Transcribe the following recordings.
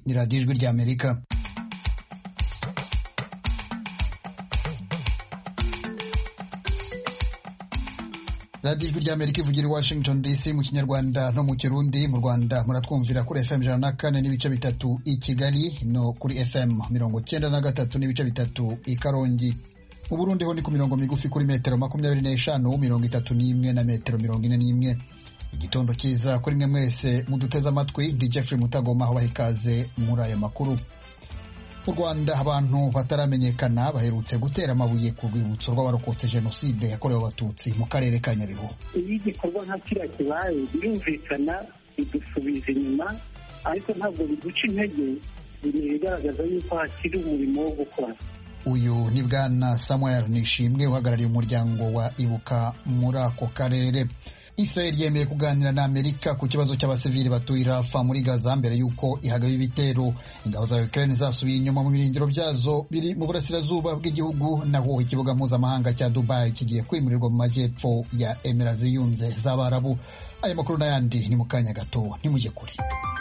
ni radiyo ijwi ry'Amerika. radiyo ijwi ry'Amerika ivugira i Washington DC mu Kinyarwanda no mu Kirundi. Mu Rwanda muratwumvira kuri FM 104 n'ibice bitatu i Kigali no kuri FM 93 n'ibice bitatu i Karongi. Mu Burundi ho ni ku mirongo migufi kuri metero 25, 31 na metero 41. Igitondo cyiza kuri mwe mwese muduteze amatwi. Ndi Jeffrey Mutagoma aho bahikaze muri aya makuru. Mu Rwanda abantu bataramenyekana baherutse gutera amabuye ku rwibutso rw'abarokotse jenoside yakorewe abatutsi mu karere ka Nyabihu. Iyi gikorwa nka kiriya kibaye birumvikana bidusubiza inyuma, ariko ntabwo biduca intege, bigaragaza yuko hakiri umurimo wo gukora. Uyu ni Bwana Samuel Nishimwe uhagarariye umuryango wa Ibuka muri ako karere. Israel yemeye kuganira na Amerika ku kibazo cy'abasivili batuye Rafa muri Gaza mbere yuko ihagaba ibitero. Ingabo za Ukraine zasubiye inyuma mu birindiro byazo biri mu burasirazuba bw'igihugu, naho ikibuga mpuzamahanga cya Dubai kigiye kwimurirwa mu majyepfo ya Emirates Ziyunze z'Abarabu. Aya makuru n'ayandi ni mu kanya gato, ntimujye kure.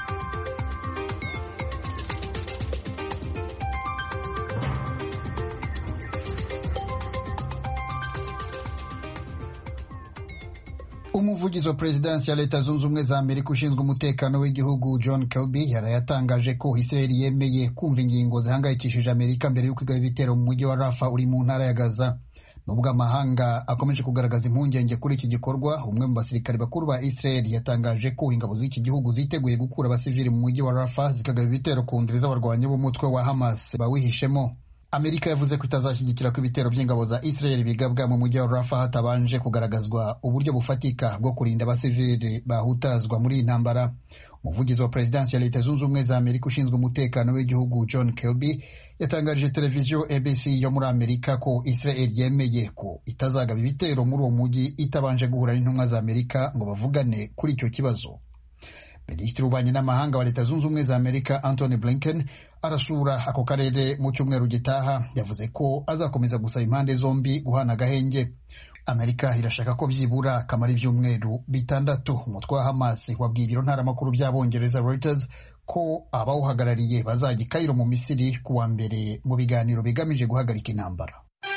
Umuvugizi wa Prezidansi ya Leta Zunze Ubumwe za Amerika ushinzwe umutekano w'igihugu John Kirby yarayatangaje ko Israel yemeye kumva ingingo zihangayikishije Amerika mbere y'uko igaba ibitero mu mujyi wa Rafa uri mu ntara ya Gaza. Nubwo amahanga akomeje kugaragaza impungenge kuri iki gikorwa, umwe mu basirikare bakuru ba Israel yatangaje ko ingabo z'iki gihugu ziteguye gukura abasivili mu mujyi wa Rafa zikagaba ibitero ku ndiri z'abarwanyi b'umutwe wa Hamas bawihishemo. Amerika yavuze ko itazashyigikira ko ibitero by'ingabo za Israel bigabwa mu mujyi wa Rafa hatabanje kugaragazwa uburyo bufatika bwo kurinda abasivili bahutazwa muri iyi ntambara. Umuvugizi wa Prezidansi ya Leta Zunze Ubumwe za Amerika ushinzwe umutekano w'igihugu John Kirby yatangarije televiziyo ABC yo muri Amerika ko Israel yemeye ko itazagaba ibitero muri uwo mujyi itabanje guhura n'intumwa za Amerika ngo bavugane kuri icyo kibazo. Minisitiri w'ububanyi n'amahanga wa Leta Zunze Ubumwe za Amerika Antony Blinken arasura ako karere mu cyumweru gitaha. Yavuze ko azakomeza gusaba impande zombi guhana agahenge. Amerika irashaka ko byibura kamara ibyumweru 6 umutwe wa Hamas wabwiye ibiro ntaramakuru by'Abongereza Reuters ko abawuhagarariye bazajya i Cairo mu Misiri kuwa mbere mu biganiro bigamije guhagarika intambara.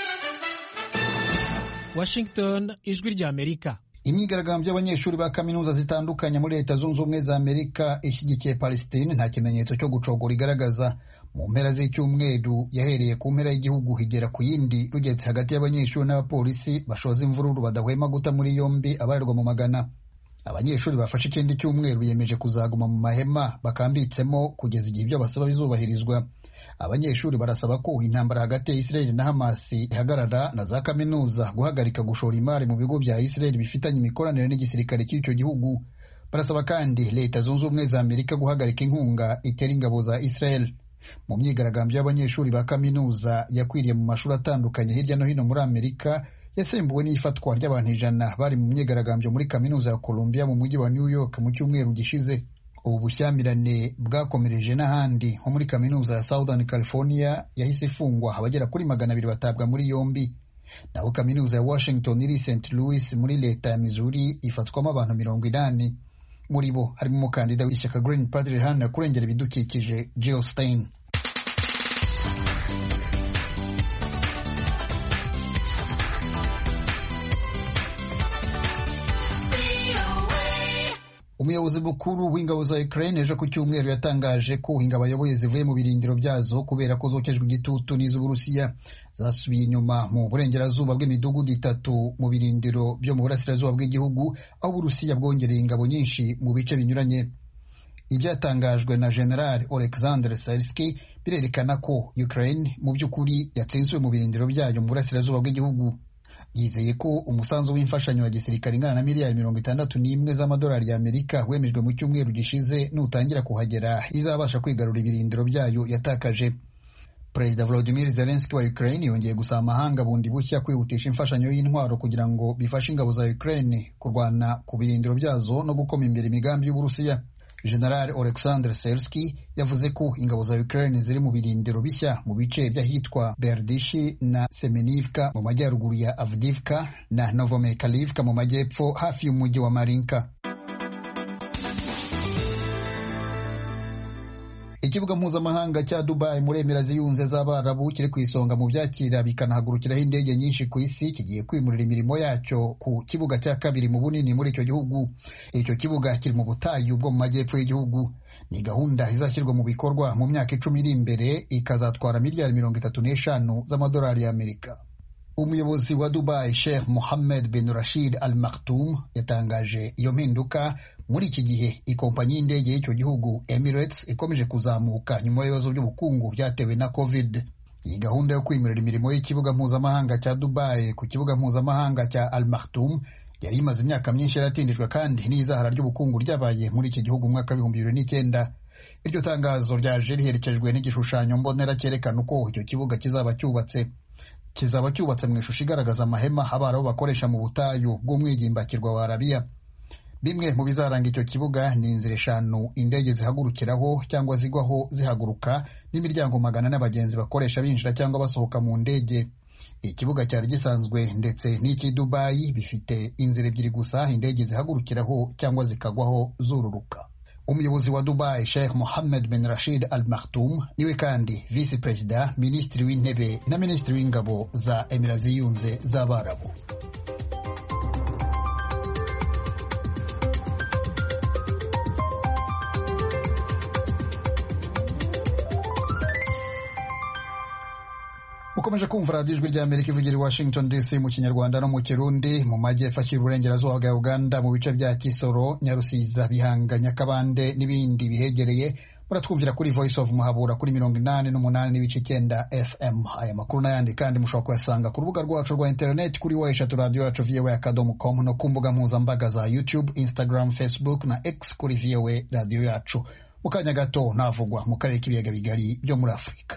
Washington, ijwi ry'Amerika. Imyigaragambyo y'abanyeshuri ba kaminuza zitandukanye muri Leta Zunze Ubumwe za Amerika ishyigikiye Palestine nta kimenyetso cyo gucogora igaragaza. Mu mpera z'icyumweru yahereye ku mpera y'igihugu higera ku yindi, rugetse hagati y'abanyeshuri n'abapolisi bashoza imvururu badahwema guta muri yombi abarerwa mu magana. Abanyeshuri bafashe ikindi cyumweru biyemeje kuzaguma mu mahema bakambitsemo kugeza igihe ibyo basaba bizubahirizwa. Abanyeshuri barasaba ko intambara hagati ya Israel na Hamas ihagarara, na za kaminuza guhagarika gushora imari mu bigo bya Israel bifitanye imikoranire n'igisirikare cy'icyo gihugu. Barasaba kandi Leta Zunze Ubumwe za Amerika guhagarika inkunga itera ingabo za Israel. Mu myigaragambyo y'abanyeshuri ba kaminuza yakwiriye mu mashuri atandukanye hirya no hino muri Amerika, yasembuwe n'ifatwa ry'abantu 100 bari mu myigaragambyo muri kaminuza ya Columbia mu mujyi wa New York mu cyumweru gishize. Ubu bushyamirane bwakomereje n'ahandi nko muri kaminuza ya Southern California yahise ifungwa, abagera kuri 200 batabwa muri yombi. Naho kaminuza ya Washington iri St. Louis muri leta ya Missouri ifatwamo abantu 80. Muri bo harimo umukandida w'ishyaka Green Party riharanira kurengera ibidukikije Jill Stein. Umuyobozi mukuru w'ingabo za Ukraine ejo ku cyumweru yatangaje ko ingabo ayoboye zivuye mu birindiro byazo kubera ko zokejwe igitutu n'iz'Uburusiya. Zasubiye inyuma mu burengerazuba bw'imidugudu 3 mu birindiro byo mu burasirazuba bw'igihugu, aho Uburusiya bwongereye ingabo nyinshi mu bice binyuranye. Ibyatangajwe na General Oleksandr Syrskyi birerekana ko Ukraine mu by'ukuri yatsinzwe mu birindiro byayo mu burasirazuba bw'igihugu. Yizeye ko umusanzu w'imfashanyo wa gisirikare ingana na miliyari 61 z'amadolari y'Amerika wemejwe mu cyumweru gishize nutangira kuhagera izabasha kwigarura ibirindiro byayo yatakaje. Perezida Volodymyr Zelensky wa Ukraine yongeye gusaba amahanga bundi bushya kwihutisha imfashanyo y'intwaro kugira ngo bifashe ingabo za Ukraine kurwana ku birindiro byazo no gukoma imbere imigambi y'Uburusiya. General Oleksandr Syrskyi yavuze ko ingabo za Ukraine ziri mu birindiro bishya mu bice by'ahitwa Berdishi na Semenivka mu majyaruguru ya Avdiivka na Novomykolivka mu majyepfo hafi y'umujyi wa Marinka. Ikibuga mpuzamahanga cya Dubai muri Emirati Zunze z'Abarabu kiri ku isonga mu byakira bikanahagurukiraho indege nyinshi ku isi kigiye kwimurira imirimo yacyo ku kibuga cya kabiri mu bunini muri icyo gihugu. Icyo kibuga kiri mu butayu bwo mu majyepfo y'igihugu. Ni gahunda izashyirwa mu bikorwa mu myaka 10 iri imbere, ikazatwara miliyari 35 z'amadolari y'Amerika. Umuyobozi wa Dubai Sheikh Mohammed bin Rashid Al Maktoum yatangaje iyo mpinduka muri iki gihe ikompanyi y'indege y'icyo gihugu Emirates ikomeje kuzamuka nyuma y'ibibazo by'ubukungu byatewe na COVID. Iyi gahunda yo kwimurira imirimo y'ikibuga mpuzamahanga cya Dubai ku kibuga mpuzamahanga cya Al Maktoum yari imaze imyaka myinshi yaratindijwe kandi n'izahara ry'ubukungu ryabaye muri iki gihugu mu mwaka 2009. Iryo tangazo ryaje riherekejwe n'igishushanyo mbonera cyerekana uko icyo kibuga kizaba cyubatse mu ishusho igaragaza amahema Abarabu bakoresha mu butayu bw'umwigimbakirwa wa Arabiya. Bimwe mu bizaranga icyo kibuga ni inzira 5 indege zihagurukiraho cyangwa zigwaho zihaguruka n'imiryango 100 n'abagenzi bakoresha binjira cyangwa basohoka mu ndege. Ikibuga cyari gisanzwe ndetse n'iki Dubai bifite inzira 2 gusa indege zihagurukiraho cyangwa zikagwaho zururuka. Umuyobozi wa Dubai Sheikh Mohammed bin Rashid Al Maktoum niwe kandi Vice President, Minisitiri w'Intebe na Minisitiri w'Ingabo za Emirati Zunze z'Abarabu. Ukomeje kumva radiyo ijwi ry'Amerika ivugira i Washington DC mu Kinyarwanda no mu Kirundi. Mu majyepfo ashyira uburengerazuba bwa Uganda mu bice bya Kisoro, Nyarusiza, Bihanga, Nyakabande n'ibindi bihegereye muratwumvira kuri Voice of Muhabura kuri 88.9 FM. Aya makuru n'ayandi kandi mushobora kuyasanga ku rubuga rwacu rwa internet kuri www.voa.com no ku mbuga mpuzambaga za YouTube, Instagram, Facebook na X kuri VOA Radio Yacu. Mu kanya gato navugwa mu karere k'ibiyaga bigari byo muri Afurika.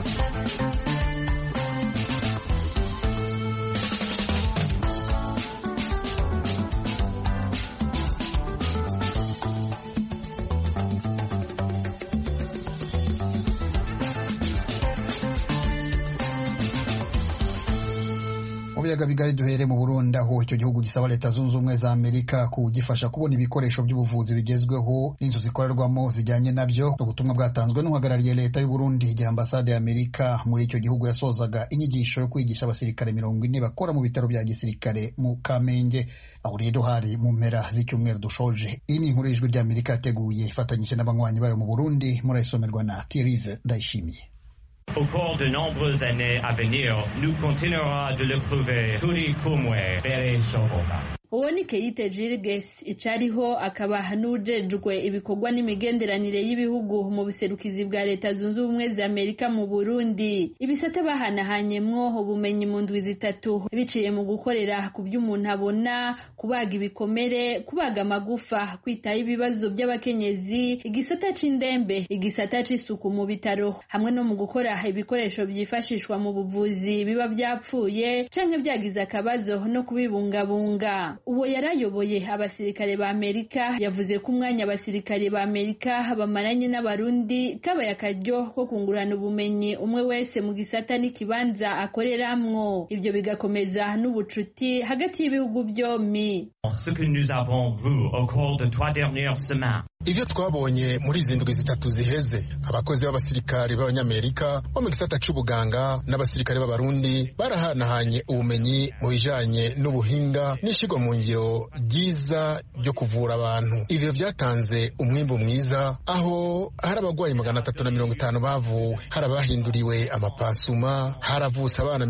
Biyaga bigari duhere mu Burundi, aho icyo gihugu gisaba Leta Zunze Ubumwe za Amerika kugifasha kubona ibikoresho by'ubuvuzi bigezweho n'inzu zikorerwamo zijyanye nabyo. Ubutumwa bwatanzwe n'uhagarariye Leta y'u Burundi igihe ambasade ya Amerika muri icyo gihugu yasozaga inyigisho yo kwigisha abasirikare 40 bakora mu bitaro bya gisirikare mu Kamenge, aho rero hari mu mpera z'icyumweru dushoje. Iyi ni inkuru y'ijwi ry'Amerika yateguye ifatanyije n'abanywanyi bayo mu Burundi, murayisomerwa na Thierry Ndayishimiye. Au cours de nombreuses années à venir, nous continuerons de le prouver turi kumwe mbere shoboka. Uwo ni Keite Jirges icariho akaba n'ujejwe ibikorwa n'imigenderanire y'ibihugu mu buserukizi bwa Leta Zunze Ubumwe za Amerika mu Burundi. Ibisate bahanahanyemwo ubumenyi mu ndwi 3 biciye mu gukorera ku by'umuntu abona, kubaga ibikomere, kubaga amagufa, kwitaho ibibazo by'abakenyezi, igisata c'indembe, igisata c'isuku mu bitaro, hamwe no mu gukora ibikoresho byifashishwa mu buvuzi biba byapfuye canke byagize akabazo no kubibungabunga. Uwo yarayoboye abasirikare ba Amerika yavuze ko umwanya abasirikare ba Amerika bamaranye n'abarundi kabaye akaryo ko kungurana ubumenyi umwe wese mu gisata n'ikibanza akoreramwo, ibyo bigakomeza n'ubucuti hagati y'ibihugu byombi. Ce que nous avons vu au cours de 3 dernières semaines. Ivyo twabonye muri izi ndwi 3 ziheze, abakozi b'abasirikare b'abanyamerika bo mu gisata c'ubuganga n'abasirikare b'abarundi barahanahanye ubumenyi mu bijanye n'ubuhinga n'ishigwa mu ngiro ryiza ryo kuvura abantu. Ivyo vyatanze umwimbu mwiza, aho hari abagwayi 350 bavuwe, hari abahinduriwe amapasuma, haravutse abana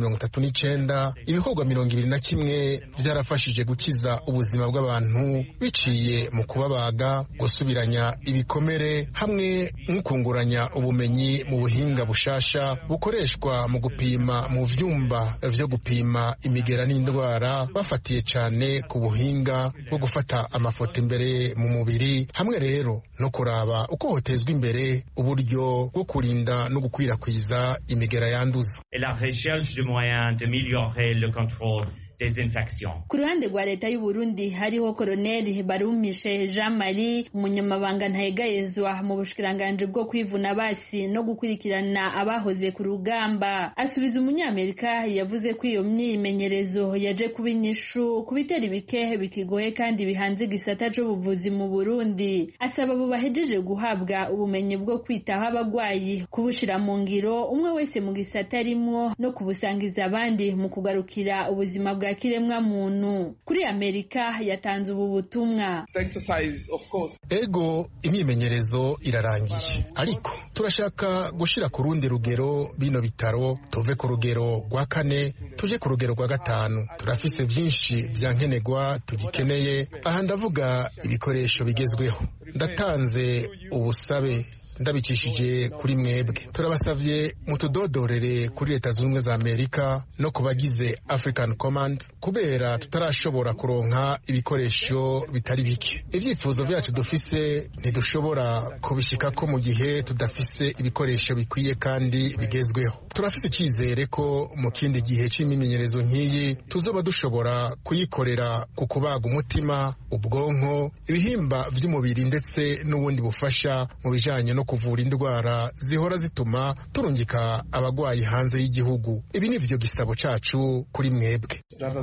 39, ibikorwa 21 vyarafashije gukiza ubuzima bw'abantu biciye mu kubabaga, gusubira ibikomere hamwe n'ukunguranya ubumenyi mu buhinga bushasha bukoreshwa mu gupima mu vyumba vyo gupima imigera n'indwara, bafatiye cyane ku buhinga bwo gufata amafoto imbere mu mubiri, hamwe rero no kuraba uko hotezwa imbere uburyo bwo kurinda no gukwirakwiza imigera yanduza. Et la recherche de moyens d'améliorer le contrôle des infections. Ku ruhande rwa leta y'u Burundi hariho Colonel Barumishe Jean Marie, umunyamabanga ntayegayezwa mu bushikiranganje bwo kwivuna basi no gukurikirana abahoze ku rugamba. Asubiza umunyamerika yavuze ko iyo myimenyerezo yaje kuba inyishu ku bitera ibike bikigoye kandi bihanze igisata c'ubuvuzi mu Burundi. Asaba abo bahejeje guhabwa ubumenyi bwo kwitaho abagwayi kubushira mu ngiro umwe wese mu gisata arimwo no kubusangiza abandi mu kugarukira ubuzima bwa kiremwa muntu. Kuri Amerika yatanze ubu butumwa. Ego imyimenyerezo irarangiye, ariko turashaka gushira ku rundi rugero bino bitaro, tuve ku rugero rwa 4 tuje ku rugero rwa 5. Turafise vyinshi vyankenegwa tugikeneye, aha ndavuga ibikoresho bigezweho. Ndatanze ubusabe ndabicishije kuri mwebwe, turabasavye mutudodorere kuri leta z'ubumwe za Amerika no kubagize African Command kubera tutarashobora kuronka ibikoresho bitari bike. Ivyifuzo vyacu dufise ntidushobora kubishikako mu gihe tudafise ibikoresho bikwiye kandi bigezweho. Turafise icizere ko mu kindi gihe c'imimenyerezo nk'iyi tuzoba dushobora kuyikorera ku kubaga umutima, ubwonko, ibihimba vy'umubiri ndetse n'ubundi bufasha mu bijanye no kuvura indwara zihora zituma turungika abagwayi hanze y'igihugu. Ibi nivyo gisabo cacu kuri mwebwe.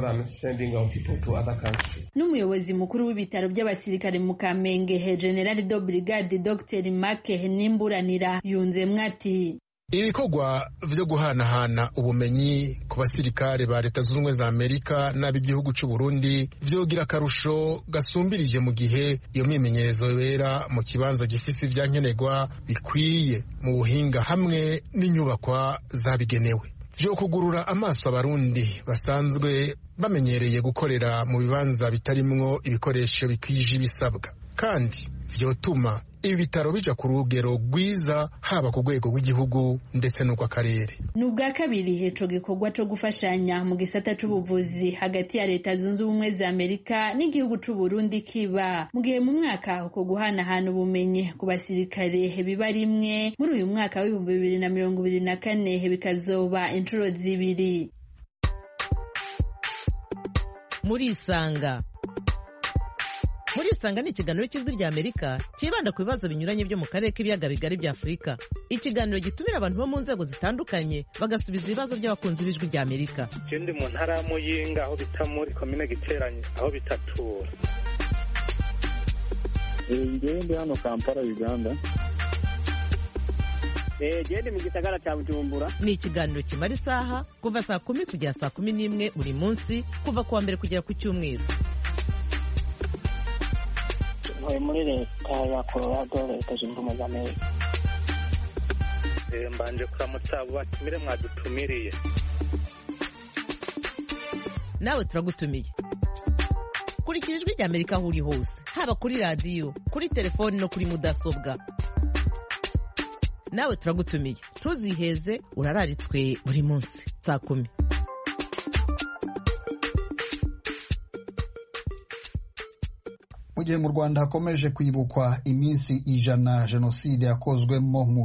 N'umuyobozi mukuru w'ibitaro by'abasirikare mu Kamenge, General de Brigade Dr. Make Nimburanira yunzemwe ati: ibikorwa vyo guhanahana ubumenyi ku basirikare ba leta z'ubumwe za Amerika n'ab'igihugu c'u Burundi vyogira akarusho gasumbirije mu gihe iyo myimenyerezo yobera mu kibanza gifise ivyankenegwa bikwiye mu buhinga hamwe n'inyubakwa zabigenewe. Vyo kugurura amaso abarundi basanzwe bamenyereye gukorera mu bibanza bitarimwo ibikoresho bikwije ibisabwa, kandi vyotuma ibi bitaro bija ku rugero rwiza haba ku rwego rw'igihugu ndetse n'urw'akarere. N'ubwa kabiri ico gikorwa co gufashanya mu gisata c'ubuvuzi hagati ya leta zunze ubumwe za Amerika n'igihugu c'u Burundi kiba mu gihe mu mwaka uko guhanahana ubumenyi ku basirikare biba rimwe, muri uyu mwaka w'ibihumbi 2024 bikazoba inshuro zibiri. Murisanga ni ikiganiro cy'ijwi rya Amerika kibanda ku bibazo binyuranye byo mu karere k'ibiyaga bigari bya Afurika. Ikiganiro gitumira abantu bo mu nzego zitandukanye bagasubiza ibibazo by'abakunzi b'ijwi rya Amerika. Ndi mu ntara ya Muyinga aho bita muri komine Giteranye aho bitatura. Ndi hano Kampala Uganda. Ndi mu gisagara cya Bujumbura. Ni ikiganiro kimara isaha kuva saa 10 kugera saa 11 buri munsi kuva kuwa mbere kugera ku cyumweru. Muri leta ya Colorado, leta zunze ubumwe za Amerika. Mbanje kuramutsa abo batumire mwadutumiriye. Nawe turagutumiye. Kurikira ijwi rya Amerika aho uri hose, haba kuri radio, kuri telefoni no kuri mudasobwa. Nawe turagutumiye. Ntuziheze, urararitswe buri munsi saa 10. Mu gihe mu Rwanda hakomeje kwibukwa iminsi 100 jenoside yakozwemo mu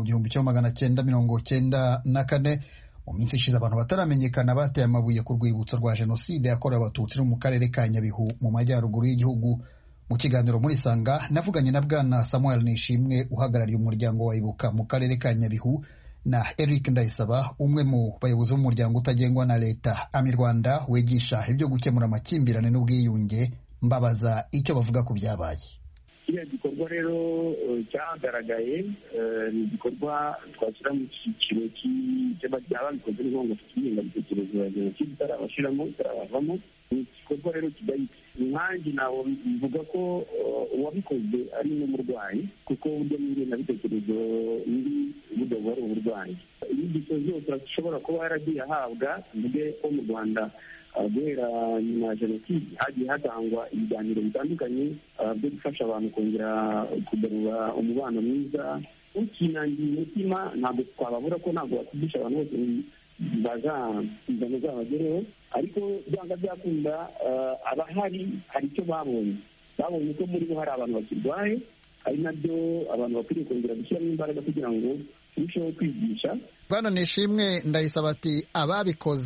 1994, mu minsi ishize abantu bataramenyekana bateye amabuye ku rwibutso rwa jenoside yakorewe abatutsi mu karere ka Nyabihu mu majyaruguru y'igihugu. Mu kiganiro muri Sanga navuganye na Bwana Samuel Nishimwe uhagarariye umuryango wa Ibuka mu karere ka Nyabihu na Eric Ndayisaba umwe mu bayobozi b'umuryango utagengwa na leta Ami Rwanda wegisha ibyo gukemura amakimbirane n'ubwiyunge. Mbabaza icyo bavuga ku byabaye. Kiriya gikorwa rero cyagaragaye ni igikorwa twashyira mu cyiciro cy'ababikoze n'inkongo cy'ingengabitekerezo ya jenoside itarabashiramo itarabavamo. Ni igikorwa rero kidahita. Nanjye nawe mvuga ko uwabikoze ari n'umurwayi kuko burya n'ingengabitekerezo burya buba ari uburwayi. Inyigisho zose ashobora kuba yaragiye ahabwa, mvuge ko mu Rwanda guhera nyuma ya jenoside hagiye hatangwa ibiganiro bitandukanye byo gufasha abantu kongera kugarura umubano mwiza. Ukinangiye umutima ntabwo twababura ko ntabwo wakwigisha abantu bose bazano zabagereho, ariko byanga byakunda abahari hari icyo babonye ko muri bo hari abantu bakirwaye, ari nabyo abantu bakwiriye kongera gushyiramo imbaraga kugira ngo turusheho kwigisha. Bwana Nishimwe Ndayisaba ati ababikoze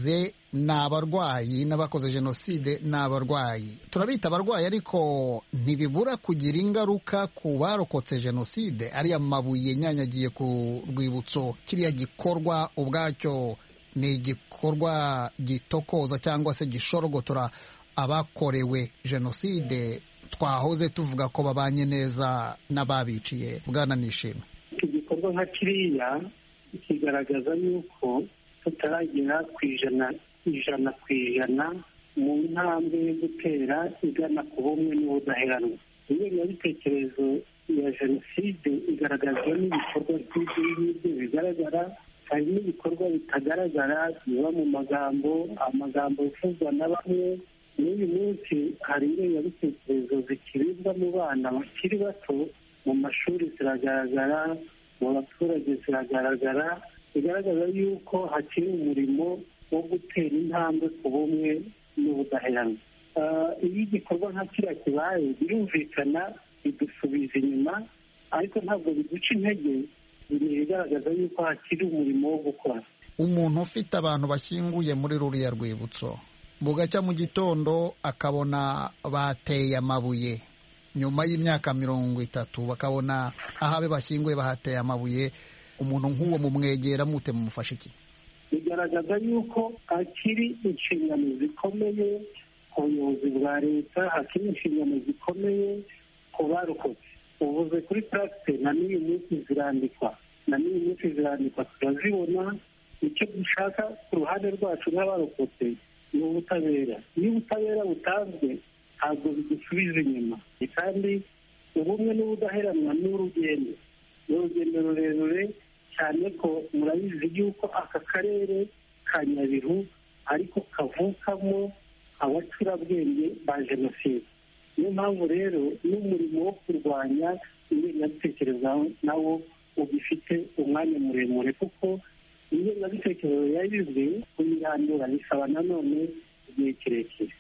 ni abarwayi, n'abakoze jenoside ni abarwayi. Turabita abarwayi, ariko ntibibura kugira ingaruka ku barokotse jenoside. Ariya mabuye nyanyagiye ku rwibutso, kiriya gikorwa ubwacyo ni igikorwa gitokoza cyangwa se gishorogotora abakorewe jenoside. Twahoze tuvuga ko babanye neza n'ababiciye. Bwana Nishimwe, iki gikorwa nka kiriya kigaragaza yuko tutaragera ku ijana ku ijana mu ntambwe yo gutera igana ku bumwe n'ubudaheranwa. Ingengabitekerezo ya jenoside igaragazwa n'ibikorwa by'ibyo bigaragara, hari n'ibikorwa bitagaragara biba mu amagambo yifuzwa na bamwe. N'uyu munsi hari ingengabitekerezo zikiribwa mu bana bakiri bato, mu mashuri ziragaragara, mu baturage ziragaragara, bigaragaza yuko hakiri umurimo wo gutera intambwe ku bumwe n'ubudaheranwa. Iyo igikorwa nka kiriya kibaye, birumvikana bidusubiza inyuma, ariko ntabwo biduca intege, bigaragaza yuko hakiri umurimo wo gukora. Umuntu ufite abantu bashyinguye muri ruriya rwibutso, bugacya mu gitondo akabona bateye amabuye, nyuma y'imyaka 30 bakabona ahabe bashyinguye bahateye amabuye, umuntu nk'uwo mumwegera mute, mumufasha iki? Bigaragaza yuko hakiri inshingano zikomeye ku buyobozi bwa leta, hakiri inshingano zikomeye ku barokotse. Uvuze kuri practice, na n'uyu munsi zirandikwa, turazibona. Icyo dushaka ku ruhande rwacu nk'abarokotse ni ubutabera. Iyo ubutabera butanzwe, ntabwo bidusubiza inyuma. Kandi ubumwe n'ubudaheranwa ni urugendo rurerure cyane, ko murabizi yuko aka karere ka Nyabihu ariko kavukamo abacurabwenge ba jenoside. Niyo mpamvu rero n'umurimo wo kurwanya ingengabitekerezo nawo ugifite umwanya muremure, kuko ingengabitekerezo yabizwe kuyirandura bisaba nanone igihe kirekire.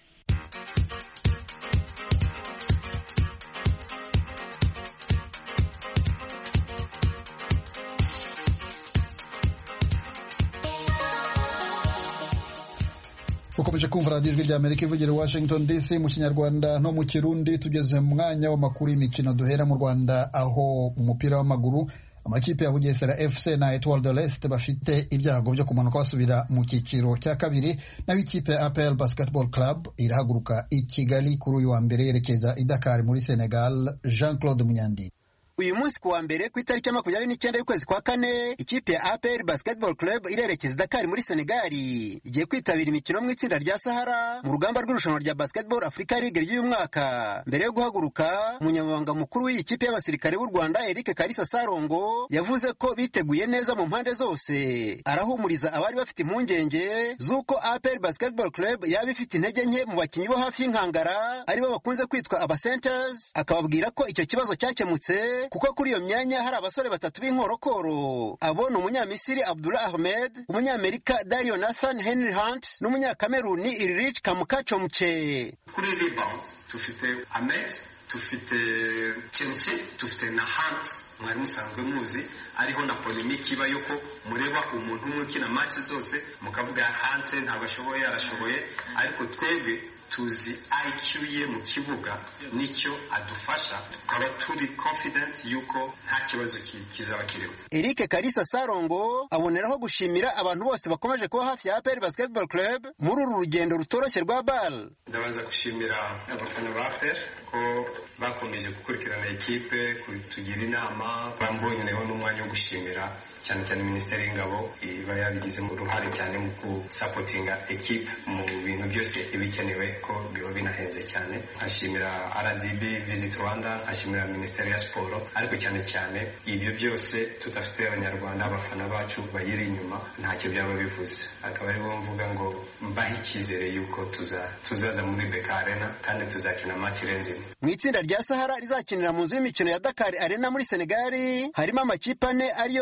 ukomeje kumva radiyo ijwi ry'Amerika ivugira Washington DC mu Kinyarwanda no mu Kirundi. Tugeze mu mwanya w'amakuru y'imikino, duhera mu Rwanda, aho umupira w'amaguru amakipe ya Bugesera FC na Etoile de l'Est bafite ibyago byo kumanuka basubira mu cyiciro cya kabiri, naho ikipe ya APR Basketball Club irahaguruka i Kigali kuri uyu wa mbere yerekeza i Dakar muri Senegal. Jean-Claude Munyandi. Uyu munsi kuwa mbere ku itariki ya 29 y'ukwezi kwa kane, ikipe ya APR Basketball Club irerekeza Dakar muri Senegal, igiye kwitabira imikino mu itsinda rya Sahara mu rugamba rw'irushanwa rya Basketball Africa League ry'uyu mwaka. Mbere yo guhaguruka, umunyamabanga mukuru w'iyi kipe y'abasirikare b'u Rwanda Eric Kalisa Sarongo yavuze ko biteguye neza mu mpande zose. Arahumuriza abari bafite impungenge z'uko APR Basketball Club yaba ifite intege nke mu bakinnyi bo hafi y'inkangara aribo bakunze kwitwa aba centers, akababwira ko icyo kibazo cyakemutse kuko kuri iyo myanya hari abasore batatu b'inkorokoro. Abo ni umunyamisiri Abdullah Ahmed, umunyamerika Dario Nathan Henry Hunt n'umunyakameruni Ilrich Kamukachomche. Kuri rebound tufite Ahmed, tufite Chenche, tufite na Hunt, mwari musanzwe muzi, ariho na polemiki iba yuko mureba umuntu umwe ukina match zose mukavuga Hunt ntabwo ashoboye, arashoboye, ariko twebwe tuzi IQ ye mu kibuga nicyo adufasha, tukaba turi confident yuko nta kibazo kizaba kiriho. Eric Kalisa Sarongo aboneraho gushimira abantu bose bakomeje kuba hafi ya APR Basketball Club muri uru rugendo rutoroshye rwa BAL. Ndabanza gushimira abafana ba APR ko bakomeje gukurikirana ekipe, kutugira inama, bamboneyeho n'umwanya wo gushimira cyane cyane Minisiteri y'Ingabo iba yabigizemo uruhare cyane mu gusapotinga ekipe mu bintu byose ibikenewe ko biba binahenze cyane. Nkashimira RDB Visit Rwanda, nkashimira Minisiteri ya Siporo, ariko cyane cyane ibyo byose tudafite abanyarwanda abafana bacu bayiri inyuma ntacyo byaba bivuze. Akaba ari bo mvuga ngo mbahe icyizere yuko tuzaza muri BK Arena kandi tuzakina match irenze. Mu itsinda rya Sahara rizakinira mu nzu y'imikino ya Dakar Arena muri Senegal harimo amakipe ane ariyo AS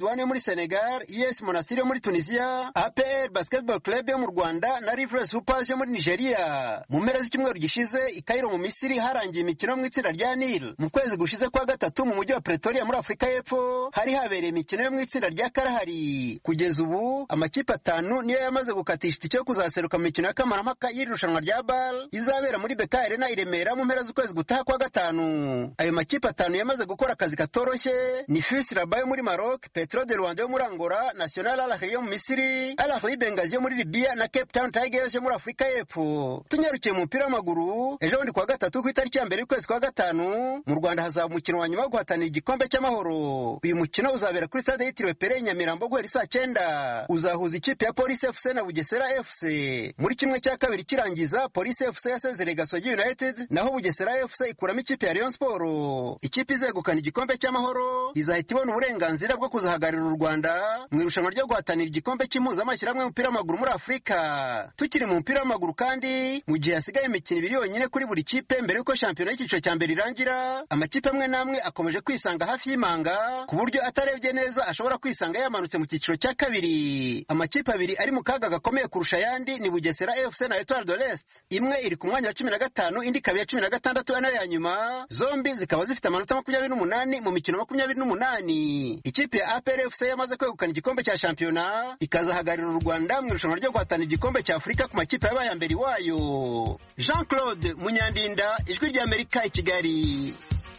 Redouane yo muri Senegal, US Monastir yo muri Tunisia, APR Basketball Club yo mu Rwanda na Rivers Hoopers yo muri Nigeria. Mu mpera z'icyumweru gishize i Cairo mu Misiri harangiye imikino mu itsinda rya Nil. Mu kwezi gushize kwa gatatu mu mujyi wa Pretoria muri Afurika y'Epfo hari habereye imikino yo mu itsinda rya Kalahari. Kugeza ubu amakipe 5 niyo yamaze gukatisha itike yo kuzaseruka mu mikino y'akamaramaka y'irushanwa rya BAL izabera muri BK Arena i Remera mu mpera z'ukwezi gutaha kwa gatanu. Ayo makipe 5 yamaze gukora akazi katoroshye ni FUS Rabat yo muri Maroc, Petro de Luanda yo muri Angola, National Al Ahly yo mu Misiri, Al Ahly Benghazi yo muri Libya na Cape Town Tigers yo muri Afurika y'Epfo. Tunyarukiye mu mupira w'amaguru, ejo bundi kwa gatatu ku itariki ya mbere y'ukwezi kwa gatanu mu Rwanda hazaba umukino wa nyuma wo guhatanira igikombe cy'amahoro. Uyu mukino uzabera kuri stade yitiriwe Pere Nyamirambo guhera saa 9. Uzahuza ikipe ya Police FC na Bugesera FC. Muri kimwe cya kabiri kirangiza Police FC yasezereye Gasogi United naho Bugesera FC ikuramo ikipe ya Rayon Sport. Ikipe izegukana igikombe cy'amahoro izahita ibona uburenganzira bwo kuzahagararira u Rwanda mu irushanwa ryo guhatanira igikombe cy'impuzamashyirahamwe y'umupira w'amaguru muri Afurika. Tukiri mu mupira w'amaguru kandi mu gihe hasigaye imikino 2 yonyine kuri buri kipe mbere yuko shampiyona y'icyiciro cya mbere irangira, amakipe amwe n'amwe akomeje kwisanga hafi y'imanga ku buryo atarebye neza ashobora kwisanga yamanutse mu cyiciro cya kabiri. Amakipe abiri ari mu kaga gakomeye kurusha ayandi ni Bugesera FC na Etoile de l'Est. Imwe iri ku mwanya wa 15 indi ikaba ya 16 nayo ya nyuma, zombi zikaba zifite amanota 28 mu mikino 28. Ikipe ya APR FC yamaze kwegukana igikombe cya shampiyona ikazahagararira u Rwanda mu irushanwa ryo guhatanira igikombe cya Afurika ku makipe yabaye ya mbere wayo. Jean-Claude Munyandinda, Ijwi ry'Amerika i Kigali.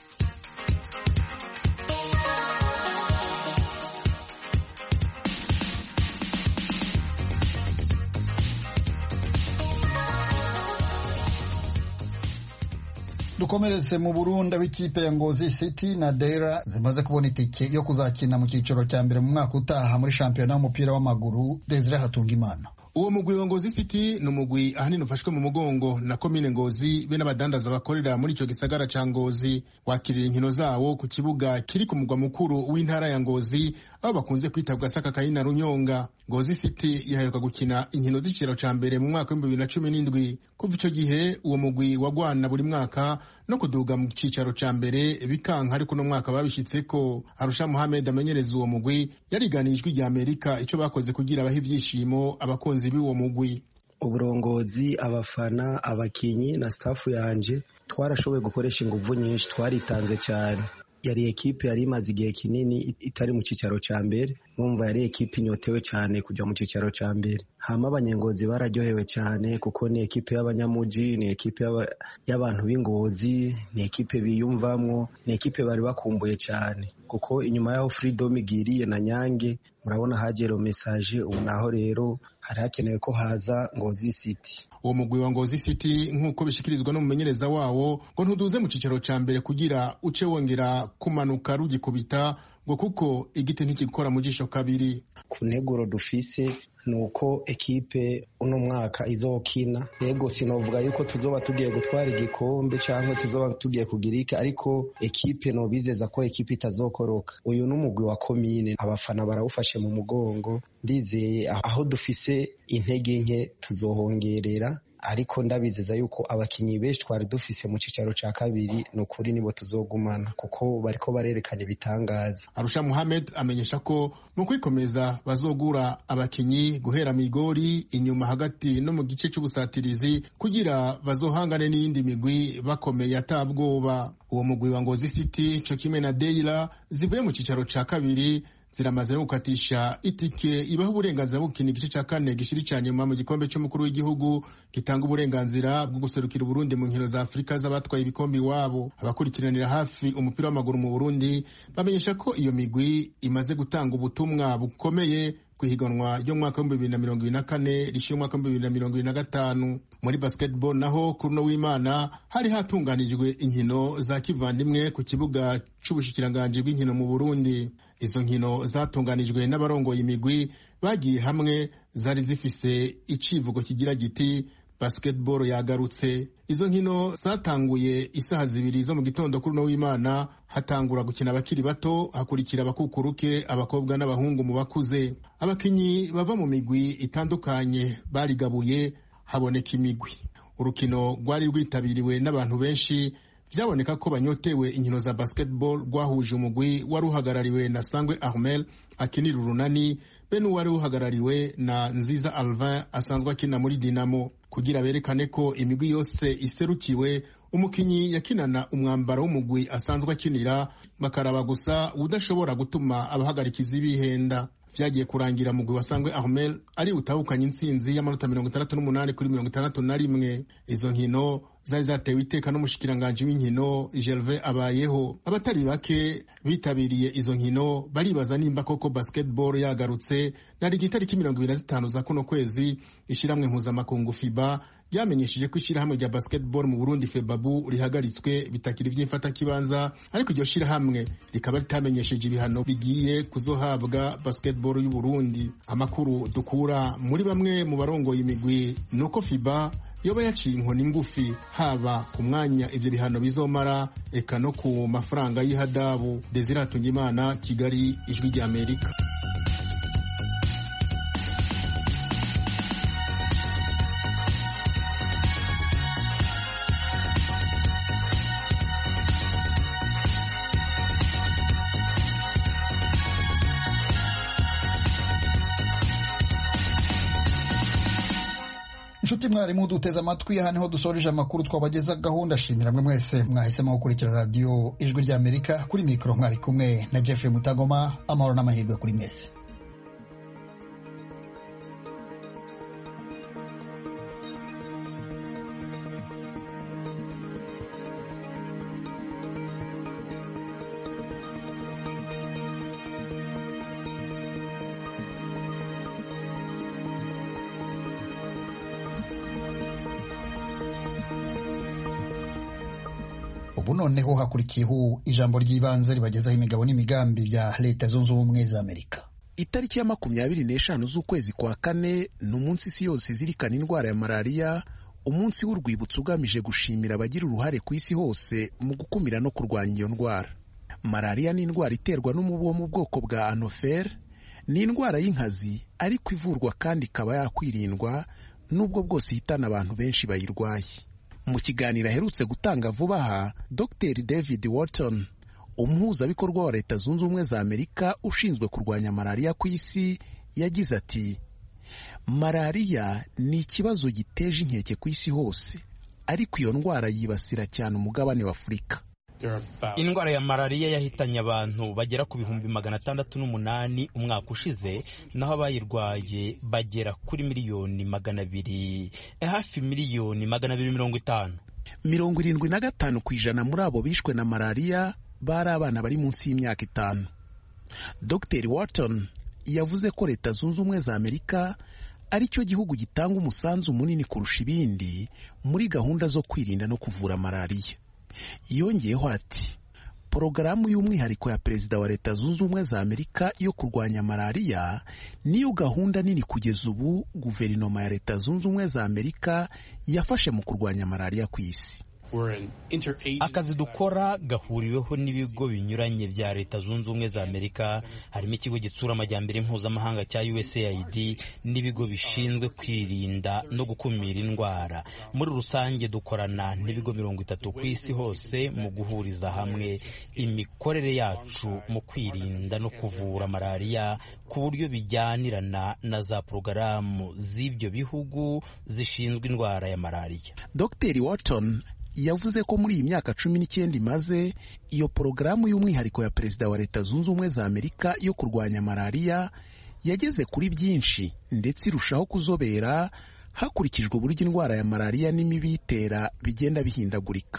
Dukomeretse mu Burundi, w'ikipe ya Ngozi City na Dera zimaze kubona itike yo kuzakina mu cyiciro cya mbere mu mwaka utaha muri shampiyona y'umupira w'amaguru. Desire Hatungimana. Uwo mugwi wa Ngozi City ni umugwi ahanini ufashwe mu mugongo na komine Ngozi be n'abadandaza bakorera muri ico gisagara ca Ngozi. Wakirira inkino zawo ku kibuga kiri ku mugwa mukuru w'intara ya Ngozi aho bakunze kwitabwa Saka Kayina Runyonga. Ngozi City yaheruka gukina inkino z'ikiciro ca mbere mu mwaka wa 2017. Kuva ico gihe uwo mugwi wagwana buri mwaka no kuduga mu cicaro ca mbere bikanka, ariko no mwaka babishitseko. Arusha Mohamed amenyereza uwo mugwi yariganijwe rya Amerika ico bakoze kugira abahe ivyishimo abakunzi b'uwo mugwi. Uburongozi, abafana, abakinyi na staff yanje twarashoboye gukoresha inguvu nyinshi, twaritanze cyane. Yari ekipe yari imaze igihe kinini itari mu cicaro ca mbere, numva yari ekipe inyotewe cyane kujya mu cicaro ca mbere. Hama abanyengozi bararyohewe cyane kuko ni ekipe y'abanyamuji, ni ekipe y'abantu b'Ingozi, ni ekipe biyumvamwo, ni ekipe bari bakumbuye cyane kuko inyuma yaho Freedom igiriye na Nyange murabona hagero message. Ubu naho rero hari hakenewe ko haza Ngozi City. Uwo mugwi wa Ngozi City nk'uko bishikirizwa n'umumenyereza wawo ngo ntuduze mu cicaro ca mbere kugira uce wongera kumanuka rugikubita ngo kuko igite ntikikora mu jisho kabiri. Ku nteguro dufise nuko ekipe uno mwaka izokina. Yego sinovuga yuko tuzoba tugiye gutwara igikombe cyangwa tuzoba tugiye kugirika, ariko ekipe no bizeza ko ekipe itazokoroka. Uyu n'umugwi wa komine, abafana barawufashe mu mugongo. Ndizeye aho dufise intege nke tuzohongerera, ariko ndabizeza yuko abakinyi benshi twari dufise mu cicaro ca kabiri nukuri nibo tuzogumana kuko bariko barerekana ibitangaza. Arusha Mohamed amenyesha ko mu kwikomeza bazogura abakinyi guhera migori inyuma hagati no mu gice c'ubusatirizi kugira bazohangane n'iyindi migwi bakomeye atabwoba. Uwo mugwi wa Ngozi City co kimwe na Deira zivuye mu cicaro ca kabiri ziramaze gukatisha itike ibaho uburenganzira bwo gukina igice cya kane gishiri cya nyuma mu gikombe cy'umukuru w'igihugu gitanga uburenganzira bwo guserukira Burundi mu nkino za Afurika z'abatwaye ibikombe iwabo. Abakurikiranira hafi umupira w'amaguru mu Burundi bamenyesha ko iyo migwi imaze gutanga ubutumwa bukomeye kwihiganwa ryo mwaka wa 2024 rishira mwaka wa 2025. Muri basketball naho kuruno w'Imana hari hatunganijwe inkino za kivandimwe ku kibuga c'ubushikiranganje bw'inkino mu Burundi. Izo nkino zatunganijwe n'abarongoye imigwi bagiye hamwe, zari zifise icivugo kigira giti basketball yagarutse. Izo nkino zatanguye isaha 2 zo mu gitondo kuruno w'Imana, hatangura gukina abakiri bato, hakurikira abakukuruke, abakobwa n'abahungu mu bakuze. Abakinyi bava mu migwi itandukanye barigabuye haboneka imigwi. Urukino rwari rwitabiriwe n'abantu benshi vyaboneka ko banyotewe inkino za basketball rwahuje umugwi wari uhagarariwe na Sangwe Armel akinira urunani be n'uwari uhagarariwe na Nziza Alvin asanzwe akina muri Dinamo, kugira berekane ko imigwi yose iserukiwe. Umukinyi yakinana umwambaro w'umugwi asanzwe akinira, bakaraba gusa udashobora gutuma abahagarikizi bihenda. Vyagiye kurangira mugwi wa Sangwe Armel ari utahukanye intsinzi y'amanota 68 kuri 61. Izo nkino zari zatewe iteka n'umushikiranganje w'inkino Gervais Abayeho. Abatari bake bitabiriye izo nkino baribaza nimba koko basketball yagarutse. Nari itariki 25 za kuno kwezi ishiramwe mpuzamakungu FIBA ryamenyesheje ko ishirahamwe rya basketball mu Burundi FEBABU rihagaritswe bitakiri vy'imfata kibanza, ariko iryo shirahamwe rikaba ritamenyesheje ibihano bigiye kuzohabwa basketball y'u Burundi. Amakuru dukura muri bamwe mu barongoye imigwi nuko FIBA yoba yaciye inkoni ngufi haba ku mwanya ivyo bihano bizomara, eka no ku mafaranga y'ihadabu. Desire Hatungimana, Kigali, Ijwi rya Amerika. Inshuti mwarimu duteze amatwi, aha niho dusoreje amakuru twabageza gahunda. Shimira mwe mwese mwahisemo gukurikira radio Ijwi rya Amerika. Kuri mikro mwari kumwe na Jeffrey Mutagoma. Amahoro n'amahirwe kuri mwese. Ubu noneho hakurikiyeho ijambo ry'ibanze ribagezaho imigabo n'imigambi bya Leta Zunze Ubumwe za Amerika. Itariki ya 25 z'ukwezi kwa kane ni umunsi isi yose izirikana indwara ya malariya, umunsi w'urwibutso ugamije gushimira abagira uruhare ku isi hose mu gukumira no kurwanya iyo ndwara. Malariya ni indwara iterwa n'umubu wo mu bwoko bwa Anopheles. Ni indwara y'inkazi ariko ivurwa kandi ikaba yakwirindwa, nubwo bwose ihitana abantu benshi bayirwaye. Mu kiganiro aherutse gutanga vuba aha, Dr. David Walton, umuhuzabikorwa wa Leta Zunze Ubumwe za Amerika ushinzwe kurwanya malariya ku isi, yagize ati: malariya ni ikibazo giteje inkeke ku isi hose, ariko iyo ndwara yibasira cyane umugabane wa Afurika. Indwara ya malariya yahitanye abantu bagera ku 608 umwaka ushize, naho abayirwaye bagera kuri 200,000, hafi 250,000. 75% muri abo bishwe na malariya bari abana bari munsi y'imyaka 5. Dr. Walton yavuze ko Leta Zunze Ubumwe za Amerika ari cyo gihugu gitanga umusanzu munini kurusha ibindi muri gahunda zo kwirinda no kuvura malariya. Yongeyeho ati: porogaramu y'umwihariko ya Perezida wa Leta Zunze Ubumwe za Amerika yo kurwanya malariya niyo gahunda nini kugeza ubu guverinoma ya Leta Zunze Ubumwe za Amerika yafashe mu kurwanya malariya ku isi. Akazi dukora gahuriweho n'ibigo binyuranye bya Leta Zunze Ubumwe za Amerika, harimo ikigo gitsura amajyambere mpuzamahanga cya USAID n'ibigo bishinzwe kwirinda no gukumira indwara. Muri rusange dukorana n'ibigo 30 ku isi hose mu guhuriza hamwe imikorere yacu mu kwirinda no kuvura malariya ku buryo bijyanirana na za porogaramu z'ibyo bihugu zishinzwe indwara ya malariya. Dr. Walton yavuze ko muri iyi myaka 19 imaze, iyo porogaramu y'umwihariko ya Perezida wa Leta Zunze Ubumwe za Amerika yo kurwanya malariya yageze kuri byinshi ndetse irushaho kuzobera hakurikijwe uburyo indwara ya malariya n'imibi itera bigenda bihindagurika.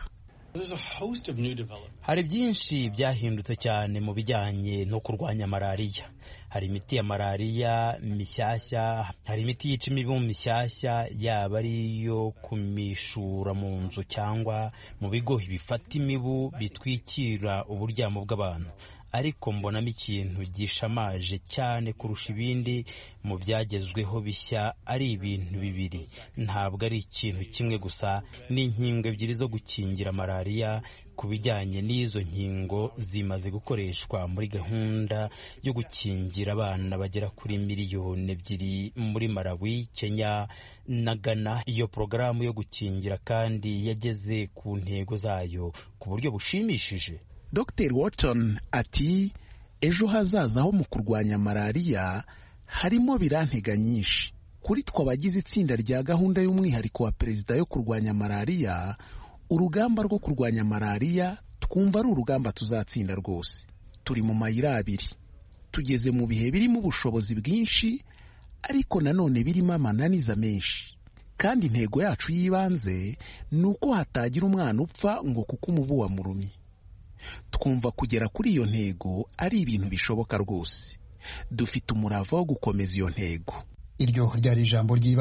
Hari byinshi byahindutse cyane mu bijyanye no kurwanya malariya. Hari imiti ya malariya mishyashya, hari imiti yica imibu mishyashya, yaba ari yo kumishura mu nzu cyangwa mu bigo bifata imibu bitwikira uburyamo bw'abantu. ariko mbonamo ikintu gishamaje cyane kurusha ibindi mu byagezweho bishya ari ibintu bibiri. Ntabwo ari ikintu kimwe gusa, ni inkingo ebyiri zo gukingira malariya. Ku bijyanye n'izo nkingo zimaze gukoreshwa muri gahunda yo gukingira abana bagera kuri 2 miliyoni muri Malawi, Kenya na Ghana. Iyo porogaramu yo gukingira kandi yageze ku ntego zayo ku buryo bushimishije. Dr. Wharton ati ejo hazaza ho mu kurwanya malariya harimo birantega nyinshi. Kuri twe abagize itsinda rya gahunda y'umwihariko wa perezida yo kurwanya malariya, urugamba rwo kurwanya malariya twumva ari urugamba tuzatsinda rwose. Turi mu mayira abiri, tugeze mu bihe birimo ubushobozi bwinshi ariko nanone birimo amananiza menshi, kandi intego yacu y'ibanze ni uko hatagira umwana upfa ngo kuko umubu wamurumye. Twumva kugera kuri iyo ntego ari ibintu bishoboka rwose. Dufite umurava wo gukomeza iyo ntego. Iryo ryari ijambo